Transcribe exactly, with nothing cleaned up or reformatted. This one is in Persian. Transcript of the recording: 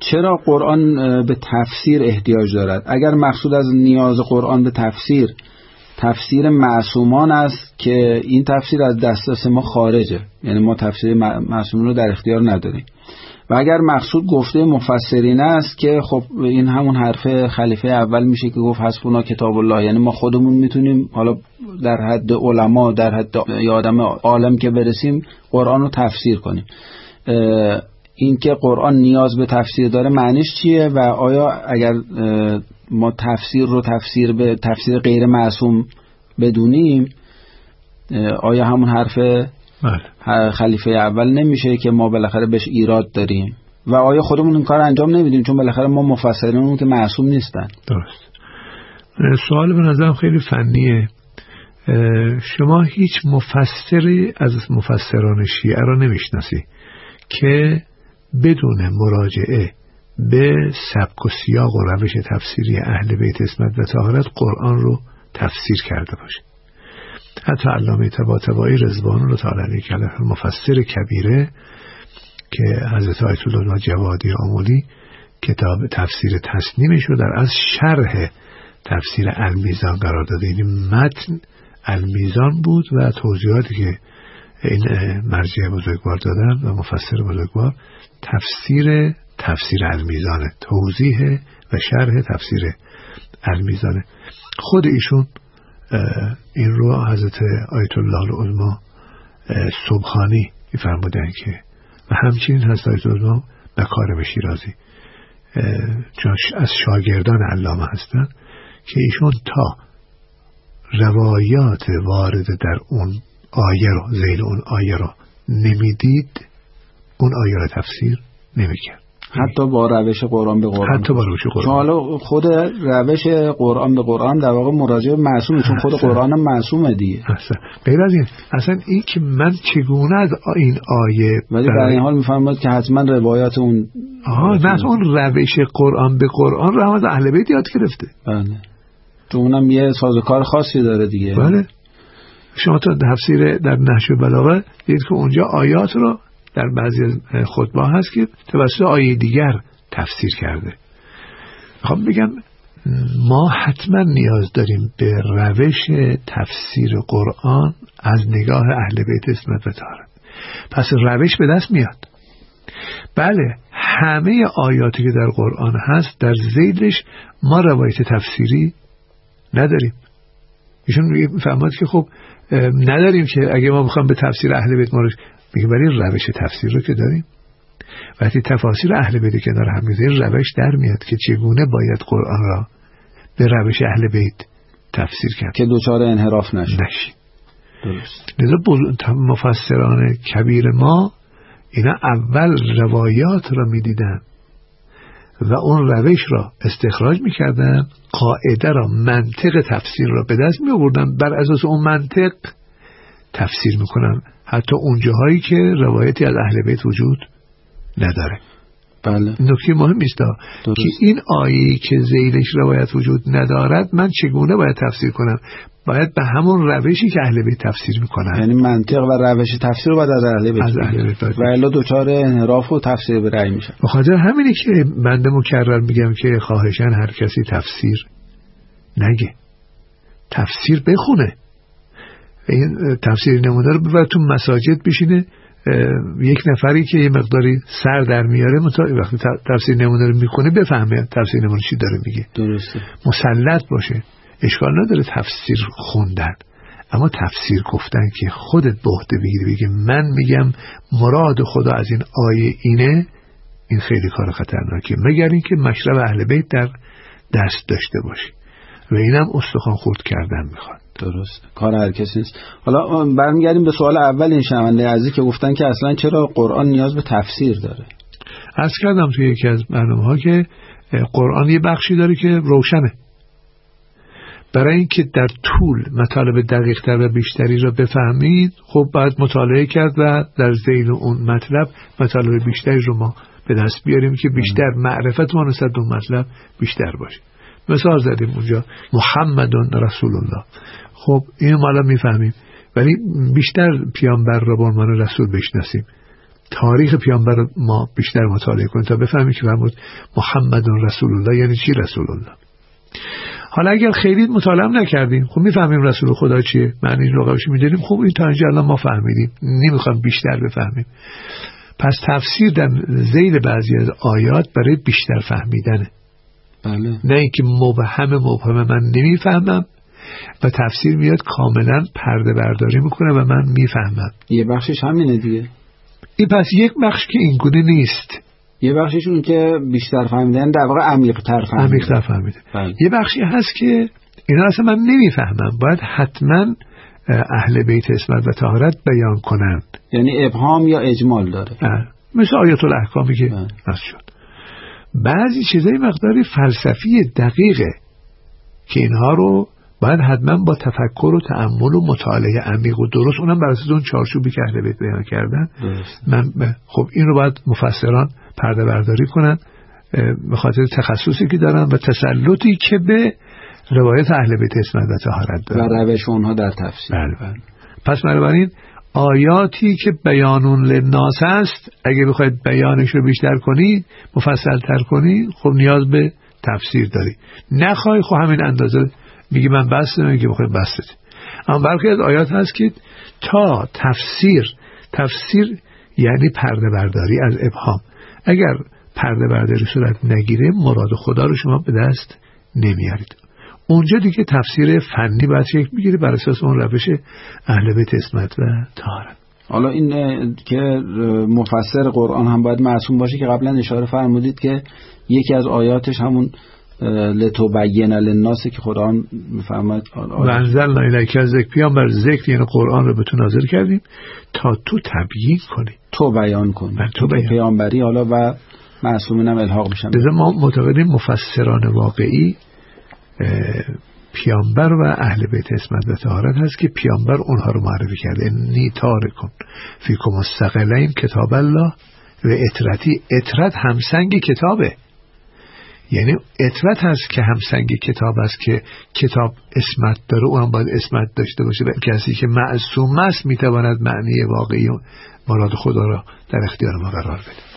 چرا قرآن به تفسیر احتیاج دارد؟ اگر مقصود از نیاز قرآن به تفسیر تفسیر معصومان است که این تفسیر از دسترس ما خارجه، یعنی ما تفسیر معصومون رو در اختیار نداریم، و اگر مقصود گفته مفسرین است که خب این همون حرف خلیفه اول میشه که گفت حسبنا کتاب الله، یعنی ما خودمون میتونیم حالا در حد علما، در حد آدم عالم که برسیم قرآن رو تفسیر کنیم. این که قرآن نیاز به تفسیر داره معنیش چیه؟ و آیا اگر ما تفسیر رو تفسیر به تفسیر غیر معصوم بدونیم، آیا همون حرف بله. خلیفه اول نمیشه که ما بالاخره بهش ایراد داریم و آیا خودمون این کار انجام نمیدیم چون بالاخره ما مفسرینمون که معصوم نیستن؟ درست. سوال به نظرم خیلی فنیه. شما هیچ مفسری از مفسران شیعه را نمیشناسی که بدون مراجعه به سبک و سیاق و روش تفسیری اهل بیت عصمت و طهارت قرآن رو تفسیر کرده باشه. حتی علامه طباطبایی رضوان الله تعالی علیه که مفسر کبیره که حضرت آیت الله جوادی آمولی کتاب تفسیر تسنیمش رو در از شرح تفسیر المیزان قرار داده، یعنی متن المیزان بود و توضیحاتی که این مرجع بزرگوار دادن و مفسر بزرگوار تفسیر تفسیر المیزانه، توضیح و شرح تفسیر المیزانه. خود ایشون این رو حضرت آیت الله العظمی سبحانی فرمودن که و همچنین حضرت آیت الله العظمی مکارم شیرازی چون از شاگردان علامه هستن که ایشون تا روایات وارد در اون آیه رو زیل اون آیه رو نمیدید اون آیه رو تفسیر نمیکرد، حتی با روش قرآن به قرآن، حتی با روش قرآن. چون حالا خود روش قرآن به قرآن در واقع مراجعه معصومه، چون خود قرآن هم معصومه دیگه. اصلا غیر از این، اصلا این که من چگونه از این آیه ولی در این حال میفرماید که حتما روایات اون آها نه اون روش قرآن به قرآن رو هم از اهل بیت یاد گرفته. بله، چون اونم یه سازوکار خاصی داره دیگه. بله، شما تا تفسیر در نحو بلاغه دیدید که اونجا آیات رو در بعضی از خطبه هست که توسط آیه دیگر تفسیر کرده. خب بگم ما حتما نیاز داریم به روش تفسیر قرآن از نگاه اهل بیت عصمت و طهارت. پس روش به دست میاد. بله، همه آیاتی که در قرآن هست در ذیلش ما روایت تفسیری نداریم. ایشون میفهمد که خب نداریم که اگه ما بخوام به تفسیر اهل بیت ما میگه ولی روش تفسیر رو که داریم. وقتی تفاسیر اهل بیت کنار هم میذاریم روش در میاد که چگونه باید قرآن را به روش اهل بیت تفسیر کرد که دوچار انحراف نشه. نشی. درست. لذا مفسران کبیر ما اینا اول روایات را میدیدن و اون روش را استخراج میکردن، قاعده را، منطق تفسیر را به دست میآوردن، بر اساس اون منطق تفسیر میکنن، حتی اون جاهایی که روایتی از اهل بیت وجود نداره. بله. نکته مهمی است که این آیه‌ای که ذیلش روایت وجود ندارد من چگونه باید تفسیر کنم؟ باید به همون روشی که اهل بیت تفسیر میکنن، یعنی منطق و روش تفسیر رو باید از اهل بیت و الا دوچار انحراف و تفسیر به رأی میشه. بخاطر همینه که بنده مکرر میگم که خواهشاً هر کسی تفسیر نگه، تفسیر بخونه. این تفسیر نمونه رو ببر تو مساجد بشینه، یک نفری که یه مقداری سر در میاره وقتی تفسیر نمونه رو میکنه بفهمه تفسیر نمونه چی داره میگه. درسته. مسلط باشه، اشکال نداره تفسیر خوندن، اما تفسیر گفتن که خودت به عهده بگیری بگی من میگم مراد خدا از این آیه اینه، این خیلی کار خطرناکه، مگر اینکه مشرب اهل بیت در دست داشته باشی و اینم استخوان خورد کردن میخواد. درست، کار هر کسی نیست. حالا برمیگردیم به سوال اول این شنونده عزیزی که گفتن که اصلا چرا قرآن نیاز به تفسیر داره. عرض کردم توی یکی از برنامه‌ها که قرآن یه بخشی داره که روشنه، برای اینکه در طول مطالب دقیق‌تر و بیشتری را بفهمید خب باید مطالعه کرد و در ذیل اون مطلب مطالب بیشتری رو ما به دست بیاریم که بیشتر معرفت ما نسبت به اون مطلب بیشتر باشه. مثال زدیم اونجا محمدun رسول الله، خب اینو ما الان میفهمیم ولی بیشتر پیامبر را به عنوان رسول بشناسیم تاریخ پیامبر رو ما بیشتر مطالعه کنیم تا بفهمیم که فرمود محمد رسول الله یعنی چی رسول الله. حالا اگر خیلی مطالعه نکردیم خب میفهمیم رسول خدا چیه، معنی این لغویش میدونیم، خب این تا اینجا الان ما فهمیدیم، نمیخوام بیشتر بفهمیم. پس تفسیر در ذیل بعضی از آیات برای بیشتر فهمیدنه. بله. نه اینکه مبهم مبهم من نمیفهمم و تفسیر میاد کاملا پرده برداری میکنه و من میفهمم. یه بخشش همینه دیگه. این پس یک بخش که اینگونه نیست. یه بخشش اون که بیشتر فهمیدن در واقع عمیق‌تر فهمیدن. عمیق‌تر فهمیدن. بله. یه بخشی هست که اینا اصلا من نمیفهمم، باید حتما اهل بیت عصمت و طهارت بیان کنند. یعنی ابهام یا اجمال داره. اه. مثل آیات الاحکامی که بله. هست شد. بعضی چیزای مقداری فلسفی دقیقه که اینها رو باید حتما با تفکر و تأمل و مطالعه عمیق و درست، اونم بر اساس اون چارچوبی که اهل بیت بیان کردن. من ب... خب این رو باید مفسران پرده برداری کنن به خاطر تخصصی که دارن و تسلطی که به روایت اهل بیت عصمت و طهارت دارن و روش اونها در تفسیر. بله بله. پس بنابراین آیاتی که بیانون للناس است، اگه بخواید بیانش رو بیشتر کنید، مفصل تر کنید، خب نیاز به تفسیر داری. نخوای خب همین اندازه میگی من بسته، میگی بخواید بسته. اما برخی از آیات هست که تا تفسیر تفسیر یعنی پرده برداری از ابهام. اگر پرده برداری صورت نگیره مراد خدا رو شما به دست نمیارید. اونجا دیگه تفسیر فنی باید شکل بگیره بر اساس اون روش اهل بیت عصمت و طهارت. حالا این که مفسر قرآن هم باید معصوم باشه که قبلا اشاره فرمودید که یکی از آیاتش همون لتبین للناس که قرآن میفرماید و انزلنا الیک الذکر، پیامبر ذکر یعنی قرآن رو به تو نازل کردیم تا تو تبیین کنی، تو بیان کنی، تو بیان. پیامبری حالا و معصومین هم الحاق میشن. لذا ما معتقدیم مفسران واقعی پیامبر و اهل بیت عصمت و طهارت هست که پیامبر اونها رو معرفی کرده. انی تارکم فیکم الثقلین کتاب الله و اطرتی. اطرت همسنگ کتابه، یعنی اطرت هست که همسنگ کتاب است که کتاب عصمت داره، اونم باید عصمت داشته باشه. و کسی که معصوم است میتواند معنی واقعی و مراد خدا را در اختیار ما قرار بده.